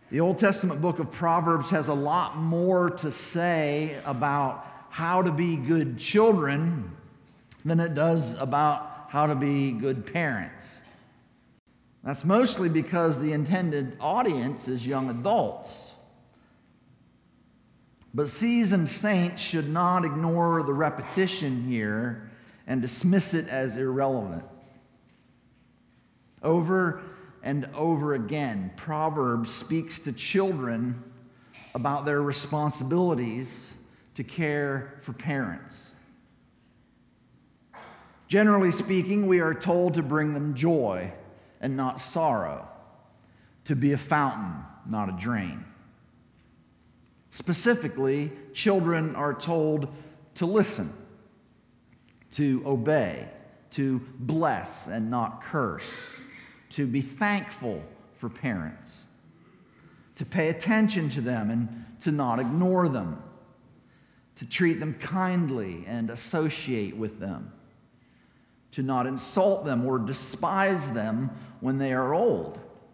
The Old Testament book of Proverbs has a lot more to say about how to be good children than it does about how to be good parents. That's mostly because the intended audience is young adults. But seasoned saints should not ignore the repetition here and dismiss it as irrelevant. Over and over again, Proverbs speaks to children about their responsibilities to care for parents. Generally speaking, we are told to bring them joy and not sorrow, to be a fountain, not a drain. Specifically, children are told to listen, to obey, to bless and not curse, to be thankful for parents, to pay attention to them and to not ignore them, to treat them kindly and associate with them, to not insult them or despise them when they are old.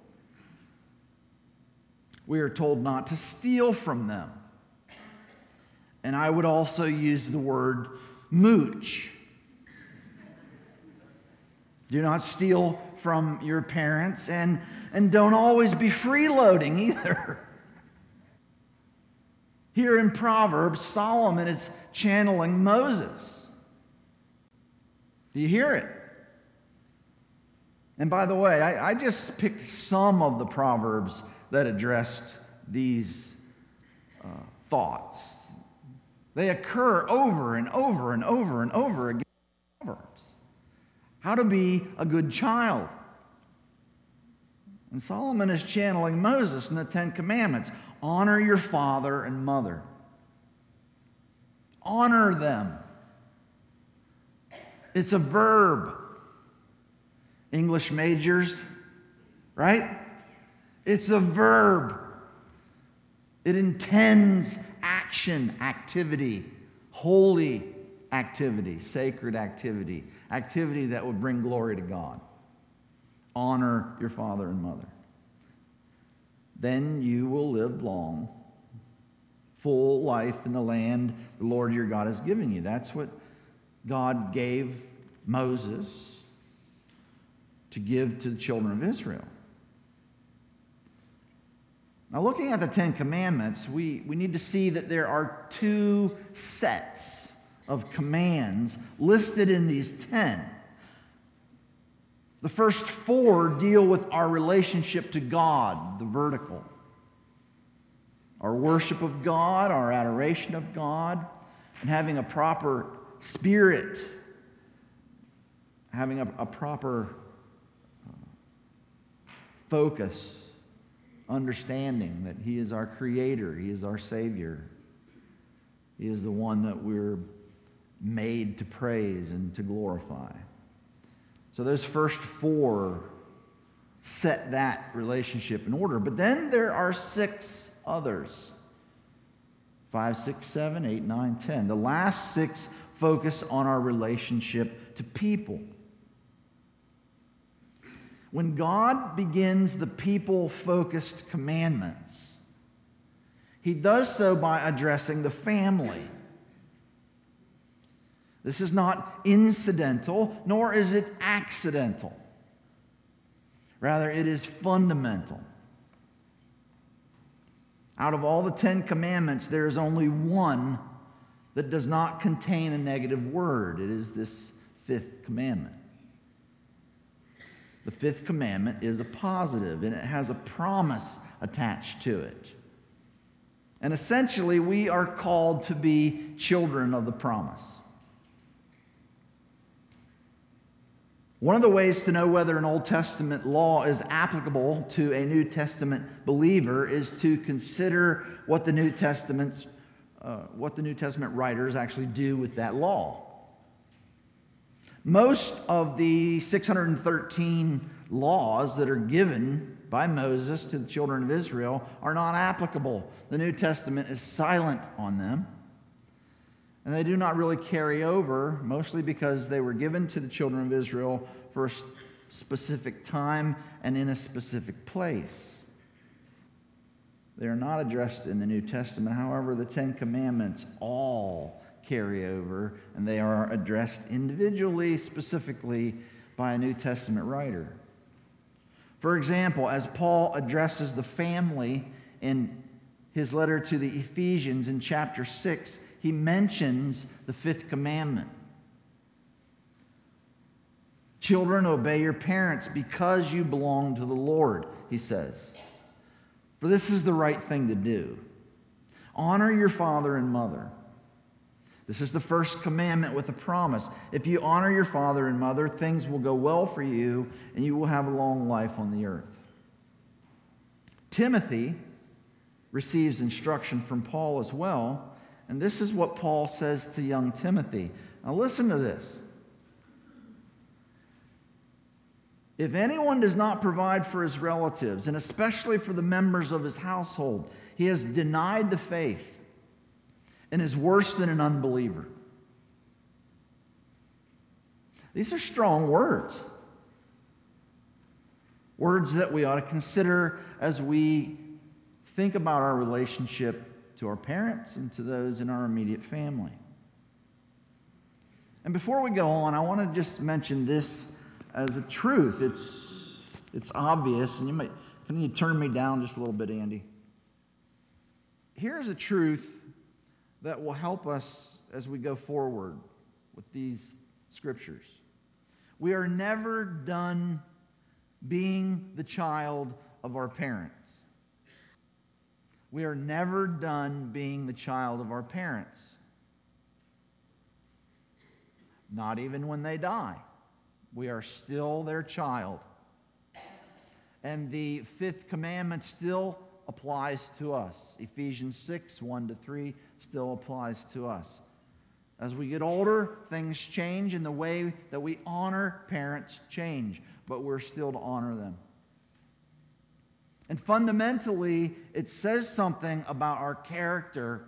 We are told not to steal from them. And I would also use the word mooch. Do not steal from your parents, and don't always be freeloading either. Here in Proverbs, Solomon is channeling Moses. Do you hear it? And by the way, I just picked some of the Proverbs that addressed these thoughts. They occur over and over and over and over again in Proverbs. How to be a good child. And Solomon is channeling Moses in the Ten Commandments. Honor your father and mother. Honor them. It's a verb. English majors, right? It's a verb. It intends action, activity, holy activity, sacred activity, activity that would bring glory to God. Honor your father and mother. Then you will live long, full life in the land the Lord your God has given you. That's what God gave Moses to give to the children of Israel. Now, looking at the Ten Commandments, we need to see that there are two sets of commands listed in these 10. The first 4 deal with our relationship to God, the vertical. Our worship of God, our adoration of God, and having a proper spirit, having a proper focus, understanding that He is our Creator, He is our Savior. He is the one that we're made to praise and to glorify. So those first 4 set that relationship in order. But then there are 6 others. 5, 6, 7, 8, 9, 10. The last 6 focus on our relationship to people. When God begins the people-focused commandments, He does so by addressing the family. This is not incidental, nor is it accidental. Rather, it is fundamental. Out of all the 10 commandments, there is only one that does not contain a negative word. It is this 5th commandment. The 5th commandment is a positive, and it has a promise attached to it. And essentially, we are called to be children of the promise. One of the ways to know whether an Old Testament law is applicable to a New Testament believer is to consider what the New Testament writers actually do with that law. Most of the 613 laws that are given by Moses to the children of Israel are not applicable. The New Testament is silent on them. And they do not really carry over, mostly because they were given to the children of Israel for a specific time and in a specific place. They are not addressed in the New Testament. However, the Ten Commandments all carry over, and they are addressed individually, specifically by a New Testament writer. For example, as Paul addresses the family in his letter to the Ephesians in chapter 6, he mentions the fifth commandment. Children, obey your parents because you belong to the Lord, he says. For this is the right thing to do. Honor your father and mother. This is the first commandment with a promise. If you honor your father and mother, things will go well for you, and you will have a long life on the earth. Timothy receives instruction from Paul as well, and this is what Paul says to young Timothy. Now listen to this. If anyone does not provide for his relatives, and especially for the members of his household, he has denied the faith and is worse than an unbeliever. These are strong words. Words that we ought to consider as we think about our relationship to our parents and to those in our immediate family. And before we go on, I want to just mention this as a truth. It's obvious, and can you turn me down just a little bit, Andy? Here's a truth that will help us as we go forward with these scriptures. We are never done being the child of our parents. We are never done being the child of our parents. Not even when they die. We are still their child. And the fifth commandment still applies to us. Ephesians 6, 1-3 still applies to us. As we get older, things change, and the way that we honor parents change, but we're still to honor them. And fundamentally, it says something about our character,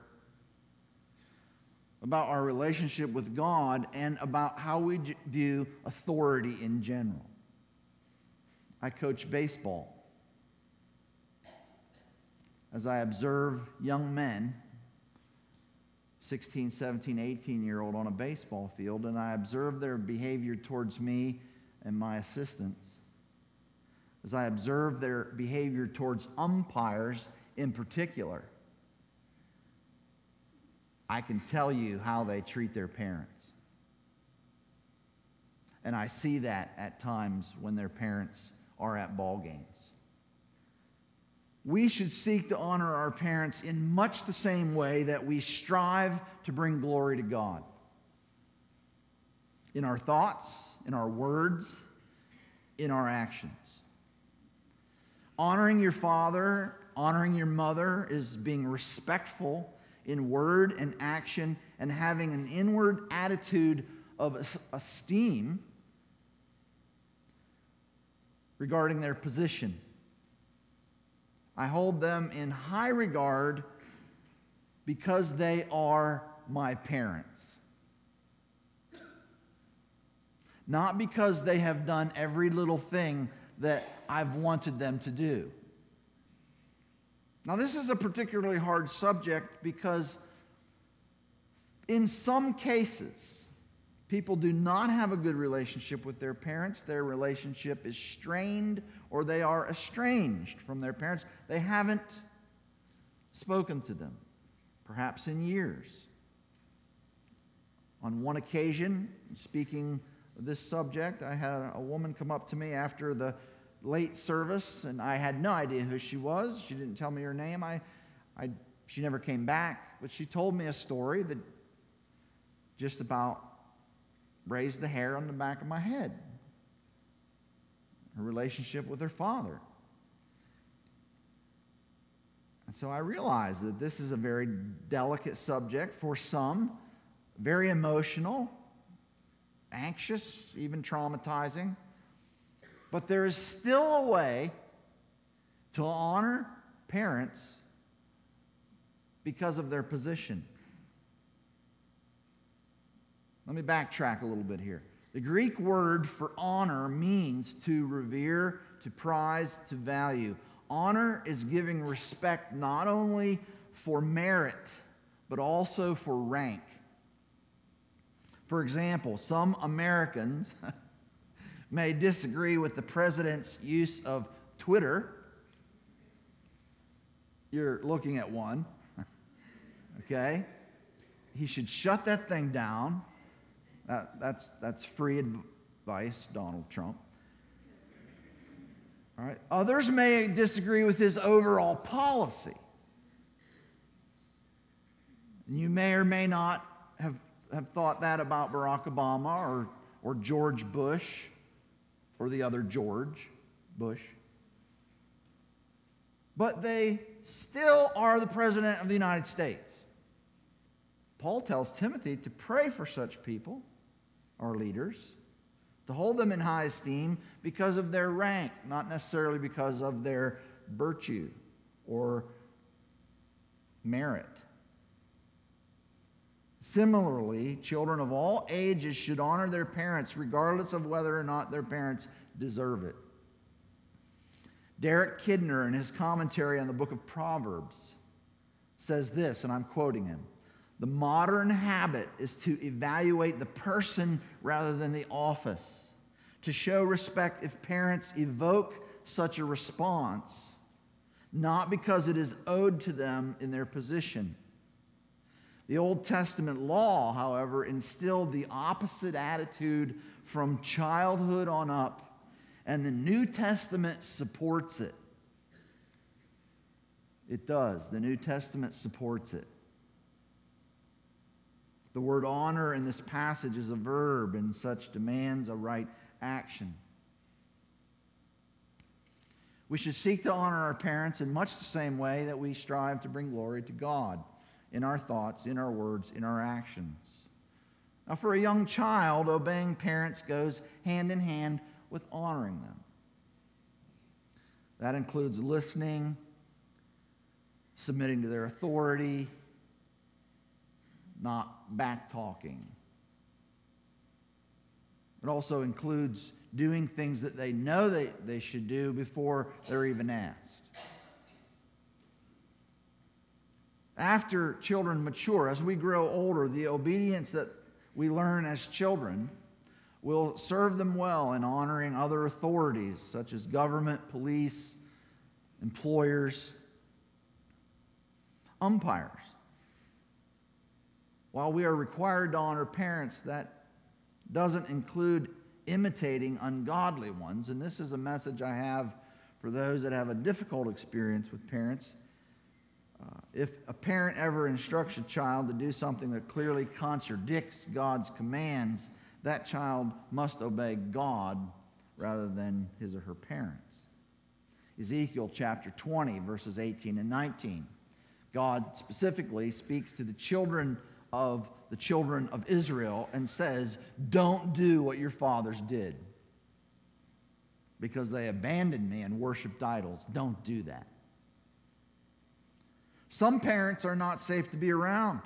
about our relationship with God, and about how we view authority in general. I coach baseball. As I observe young men, 16, 17, 18-year-old on a baseball field, and I observe their behavior towards me and my assistants, as I observe their behavior towards umpires in particular, I can tell you how they treat their parents. And I see that at times when their parents are at ball games. We should seek to honor our parents in much the same way that we strive to bring glory to God. In our thoughts, in our words, in our actions. Honoring your father, honoring your mother is being respectful in word and action and having an inward attitude of esteem regarding their position. I hold them in high regard because they are my parents. Not because they have done every little thing that I've wanted them to do. Now, this is a particularly hard subject because in some cases, people do not have a good relationship with their parents. Their relationship is strained or they are estranged from their parents. They haven't spoken to them, perhaps in years. On one occasion, speaking of this subject, I had a woman come up to me after the late service, and I had no idea who she was. She didn't tell me her name. She never came back, but she told me a story that just about raised the hair on the back of my head. Her relationship with her father. And so I realized that this is a very delicate subject for some, very emotional, anxious, even traumatizing. But there is still a way to honor parents because of their position. Let me backtrack a little bit here. The Greek word for honor means to revere, to prize, to value. Honor is giving respect not only for merit, but also for rank. For example, some Americans may disagree with the president's use of Twitter. You're looking at one, okay? He should shut that thing down. That's free advice, Donald Trump. All right. Others may disagree with his overall policy. You may or may not have thought that about Barack Obama or George Bush or the other George Bush. But they still are the President of the United States. Paul tells Timothy to pray for such people, our leaders, to hold them in high esteem because of their rank, not necessarily because of their virtue or merit. Similarly, children of all ages should honor their parents regardless of whether or not their parents deserve it. Derek Kidner, in his commentary on the book of Proverbs, says this, and I'm quoting him: "The modern habit is to evaluate the person rather than the office, to show respect if parents evoke such a response, not because it is owed to them in their position. The Old Testament law, however, instilled the opposite attitude from childhood on up, and the New Testament supports it." It does. The New Testament supports it. The word honor in this passage is a verb, and such demands a right action. We should seek to honor our parents in much the same way that we strive to bring glory to God in our thoughts, in our words, in our actions. Now, for a young child, obeying parents goes hand in hand with honoring them. That includes listening, submitting to their authority, not back-talking. It also includes doing things that they know they should do before they're even asked. After children mature, as we grow older, the obedience that we learn as children will serve them well in honoring other authorities such as government, police, employers, umpires. While we are required to honor parents, that doesn't include imitating ungodly ones. And this is a message I have for those that have a difficult experience with parents. If a parent ever instructs a child to do something that clearly contradicts God's commands, that child must obey God rather than his or her parents. Ezekiel chapter 20, verses 18 and 19. God specifically speaks to the children of Israel and says, "Don't do what your fathers did, because they abandoned me and worshiped idols." Don't do that. Some parents are not safe to be around,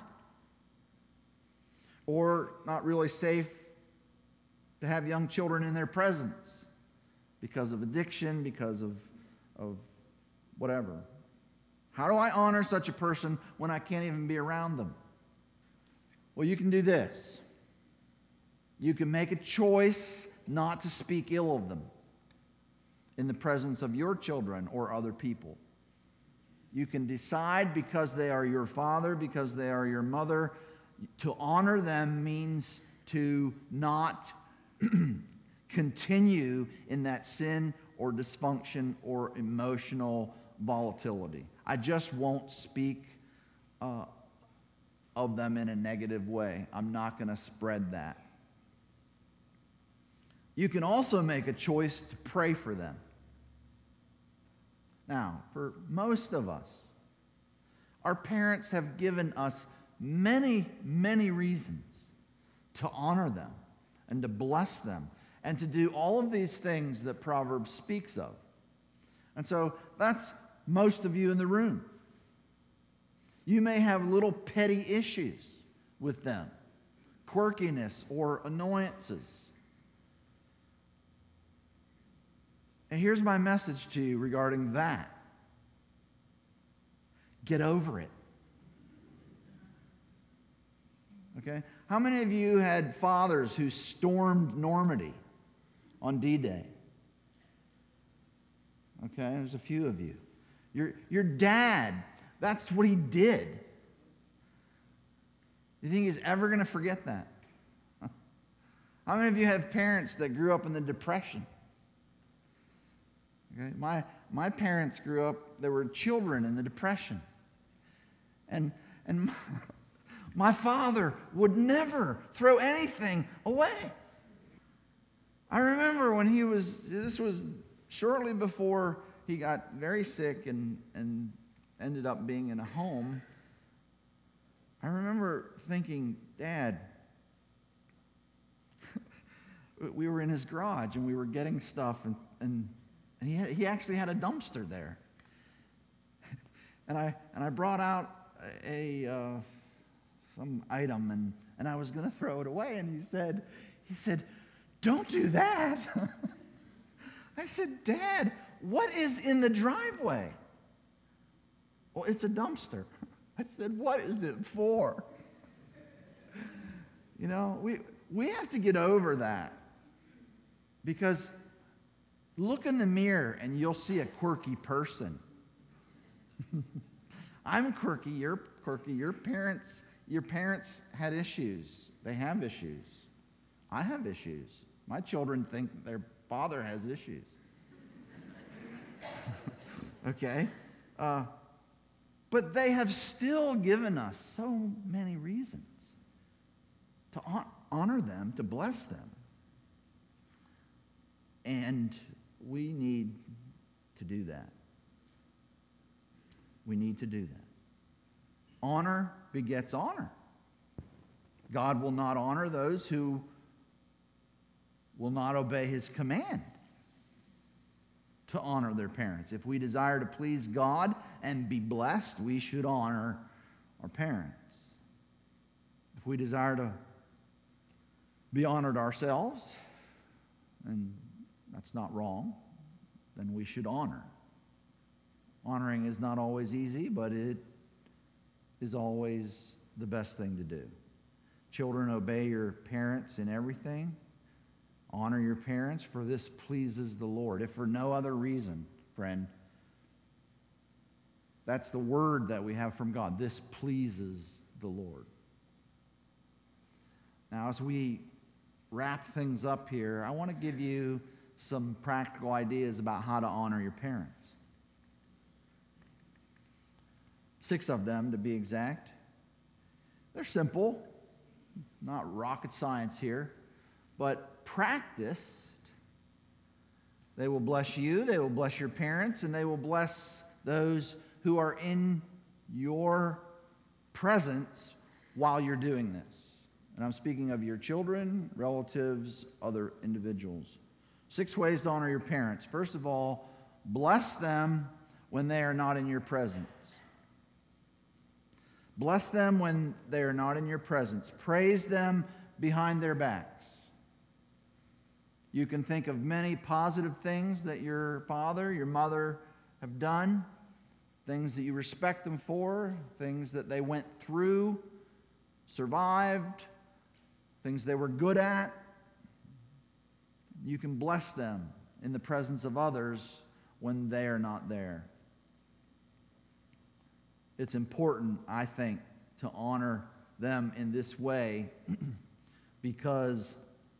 or not really safe to have young children in their presence because of addiction, because of whatever. How do I honor such a person when I can't even be around them? Well, you can do this. You can make a choice not to speak ill of them in the presence of your children or other people. You can decide, because they are your father, because they are your mother, to honor them means to not continue in that sin or dysfunction or emotional volatility. I just won't speak of them in a negative way. I'm not going to spread that. You can also make a choice to pray for them. Now, for most of us, our parents have given us many, many reasons to honor them and to bless them and to do all of these things that Proverbs speaks of. And so that's most of you in the room. You may have little petty issues with them, quirkiness or annoyances. And here's my message to you regarding that. Get over it. Okay? How many of you had fathers who stormed Normandy on D-Day? Okay, there's a few of you. Your dad, that's what he did. You think he's ever going to forget that? How many of you have parents that grew up in the Depression? Okay, my parents grew up, they were children in the Depression. And my father would never throw anything away. I remember when this was shortly before he got very sick and ended up being in a home. I remember thinking, Dad, we were in his garage and we were getting stuff, and he actually had a dumpster there. And I brought out some item and I was going to throw it away, and he said, "Don't do that." I said, "Dad, what is in the driveway?" "Well, it's a dumpster." I said, "What is it for?" You know, we have to get over that, because look in the mirror and you'll see a quirky person. I'm quirky, you're quirky. Your parents had issues. They have issues. I have issues. My children think their father has issues. Okay? But they have still given us so many reasons to honor them, to bless them. And we need to do that. We need to do that. Honor begets honor. God will not honor those who will not obey his command to honor their parents. If we desire to please God and be blessed, we should honor our parents. If we desire to be honored ourselves, and that's not wrong, then we should honor. Honoring is not always easy, but it is always the best thing to do. Children, obey your parents in everything. Honor your parents, for this pleases the Lord. If for no other reason, friend, that's the word that we have from God. This pleases the Lord. Now, as we wrap things up here, I want to give you some practical ideas about how to honor your parents. 6 of them, to be exact. They're simple, not rocket science here, but practiced, they will bless you, they will bless your parents, and they will bless those who are in your presence while you're doing this. And I'm speaking of your children, relatives, other individuals. 6 ways to honor your parents. First of all, bless them when they are not in your presence. Bless them when they are not in your presence. Praise them behind their backs. You can think of many positive things that your father, your mother have done, things that you respect them for, things that they went through, survived, things they were good at. You can bless them in the presence of others when they are not there. It's important, I think, to honor them in this way because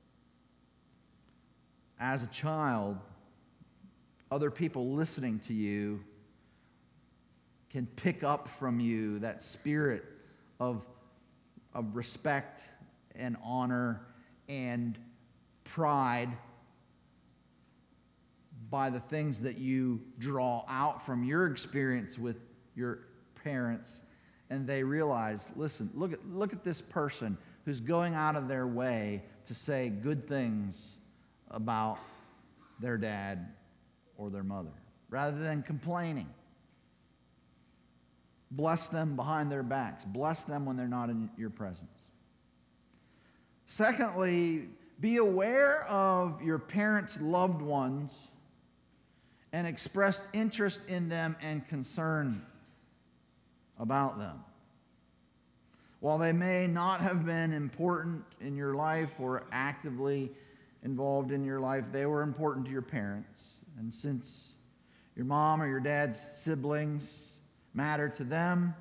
as a child, other people listening to you can pick up from you that spirit of respect and honor and pride by the things that you draw out from your experience with your parents, and they realize, listen, look at this person who's going out of their way to say good things about their dad or their mother, rather than complaining. Bless them behind their backs. Bless them when they're not in your presence. Secondly, be aware of your parents' loved ones and express interest in them and concern about them. While they may not have been important in your life or actively involved in your life, they were important to your parents. And since your mom or your dad's siblings matter to them,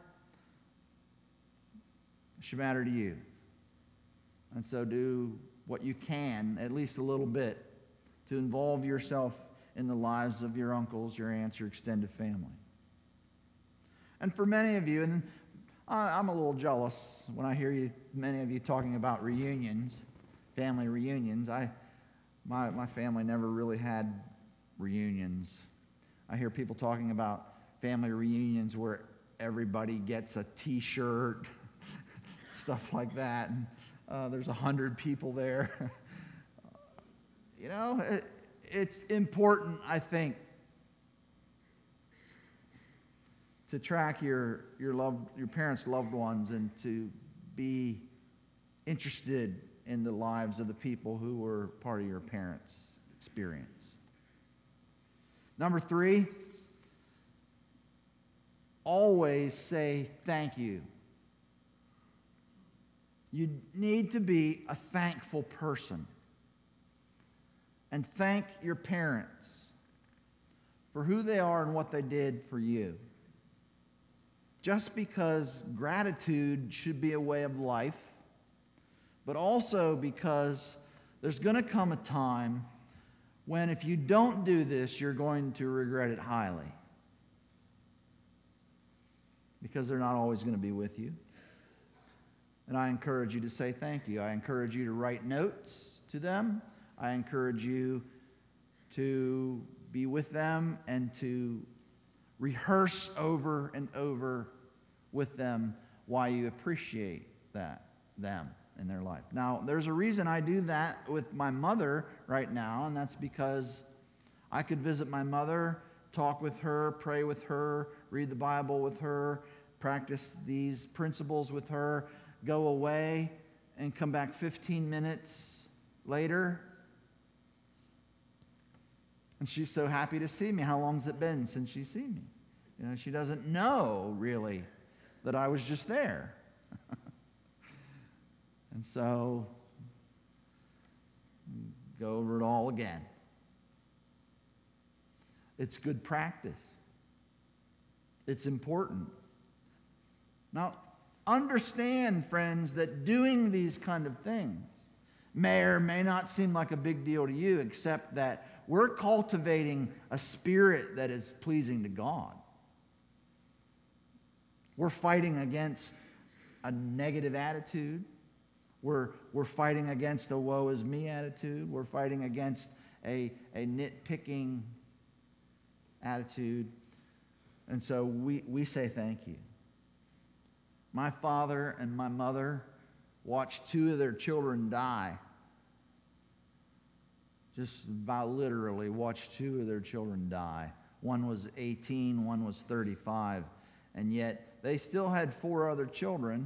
it should matter to you. And so do what you can, at least a little bit, to involve yourself in the lives of your uncles, your aunts, your extended family. And for many of you, and I'm a little jealous when I hear many of you talking about reunions, family reunions. My family never really had reunions. I hear people talking about family reunions where everybody gets a T-shirt, stuff like that, and there's 100 people there. It's important, I think, to track your parents' loved ones and to be interested in the lives of the people who were part of your parents' experience. Number 3, always say thank you. You need to be a thankful person. And thank your parents for who they are and what they did for you. Just because gratitude should be a way of life, but also because there's going to come a time when if you don't do this, you're going to regret it highly. Because they're not always going to be with you. And I encourage you to say thank you. I encourage you to write notes to them. I encourage you to be with them and to rehearse over and over with them why you appreciate them in their life. Now, there's a reason I do that with my mother right now, and that's because I could visit my mother, talk with her, pray with her, read the Bible with her, practice these principles with her, go away, and come back 15 minutes later. And she's so happy to see me. How long's it been since she's seen me? She doesn't know, really, that I was just there. And so, go over it all again. It's good practice. It's important. Now, understand, friends, that doing these kind of things may or may not seem like a big deal to you, except that we're cultivating a spirit that is pleasing to God. We're fighting against a negative attitude. We're fighting against a woe is me attitude. We're fighting against a nitpicking attitude. And so we say thank you. My father and my mother watched 2 of their children die. Just about literally watched 2 of their children die. One was 18, one was 35. And yet they still had 4 other children.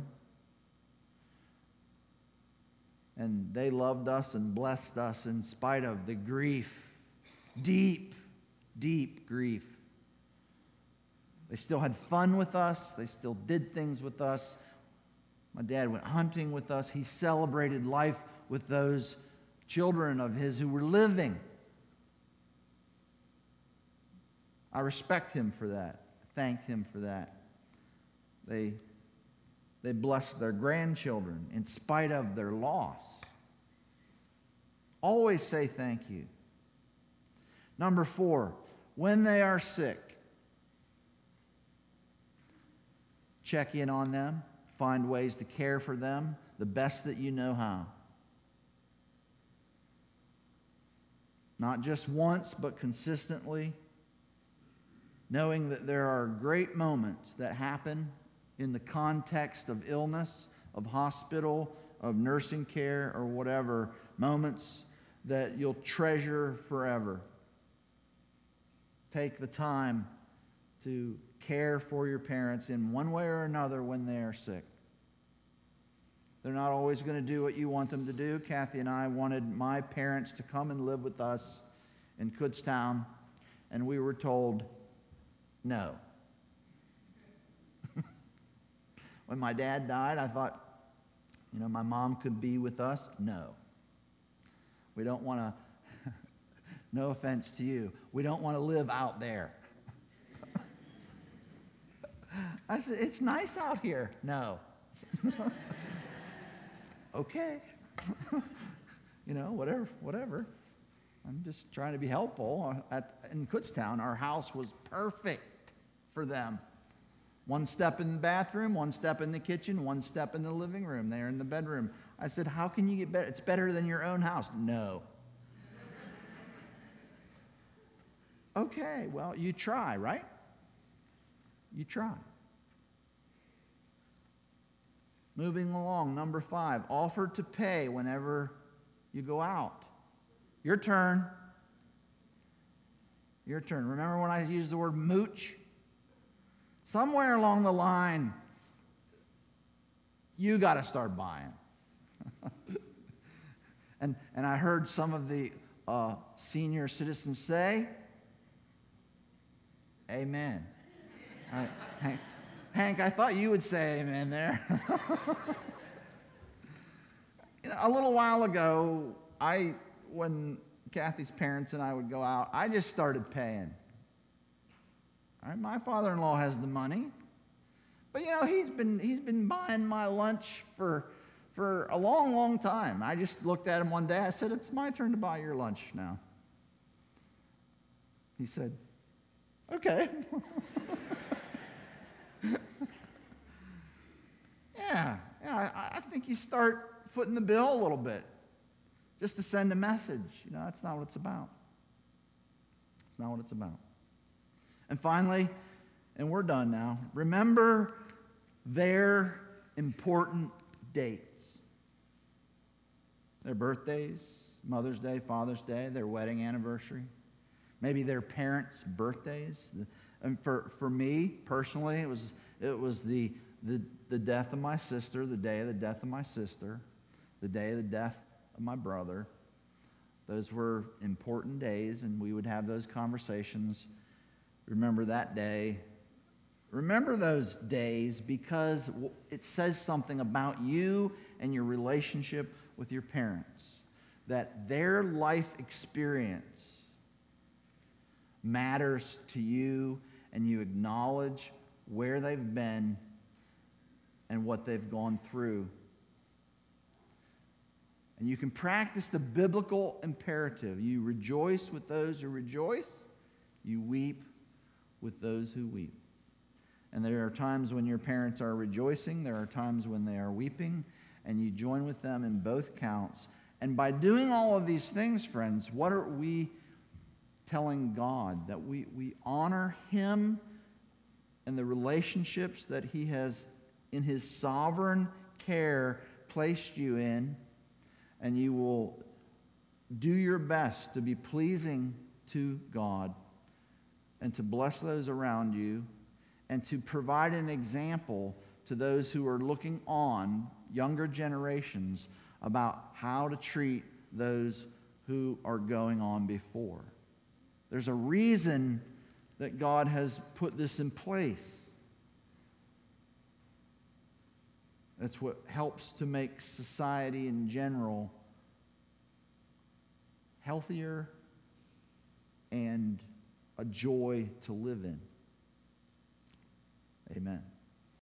And they loved us and blessed us in spite of the grief. Deep, deep grief. They still had fun with us. They still did things with us. My dad went hunting with us. He celebrated life with those children of his who were living. I respect him for that. I thanked him for that. They blessed their grandchildren in spite of their loss. Always say thank you. Number 4, when they are sick, check in on them, find ways to care for them the best that you know how. Not just once, but consistently, knowing that there are great moments that happen in the context of illness, of hospital, of nursing care, or whatever, moments that you'll treasure forever. Take the time to care for your parents in one way or another when they are sick. They're not always going to do what you want them to do. Kathy and I wanted my parents to come and live with us in Kutztown, and we were told no. When my dad died, I thought, my mom could be with us. No. We don't want to, no offense to you, we don't want to live out there. I said, it's nice out here. No. Okay. Whatever. I'm just trying to be helpful. In Kutztown, our house was perfect for them. One step in the bathroom, one step in the kitchen, one step in the living room. They're in the bedroom. I said, how can you get better? It's better than your own house. No. Okay, well, you try, right? You try. Moving along, number 5, offer to pay whenever you go out. Your turn. Your turn. Remember when I used the word mooch? Somewhere along the line, you got to start buying. and I heard some of the senior citizens say, amen. All right. Hank, I thought you would say amen there. A little while ago, when Kathy's parents and I would go out, I just started paying. All right, my father-in-law has the money, but he's been buying my lunch for a long, long time. I just looked at him one day. I said, "It's my turn to buy your lunch now." He said, "Okay." Yeah, I think you start footing the bill a little bit just to send a message. That's not what it's about. It's not what it's about. And finally, and we're done now, remember their important dates. Their birthdays, Mother's Day, Father's Day, their wedding anniversary, maybe their parents' birthdays. And for me, personally, it was the death of my sister, the day of the death of my sister, the day of the death of my brother. Those were important days, and we would have those conversations. Remember that day. Remember those days because it says something about you and your relationship with your parents, that their life experience matters to you, and you acknowledge where they've been and what they've gone through. And you can practice the biblical imperative. You rejoice with those who rejoice. You weep with those who weep. And there are times when your parents are rejoicing. There are times when they are weeping. And you join with them in both counts. And by doing all of these things, friends, what are we telling God? That we honor Him and the relationships that He has, in His sovereign care, placed you in. And you will do your best to be pleasing to God and to bless those around you and to provide an example to those who are looking on, younger generations, about how to treat those who are going on before. There's a reason that God has put this in place. That's what helps to make society in general healthier and a joy to live in. Amen.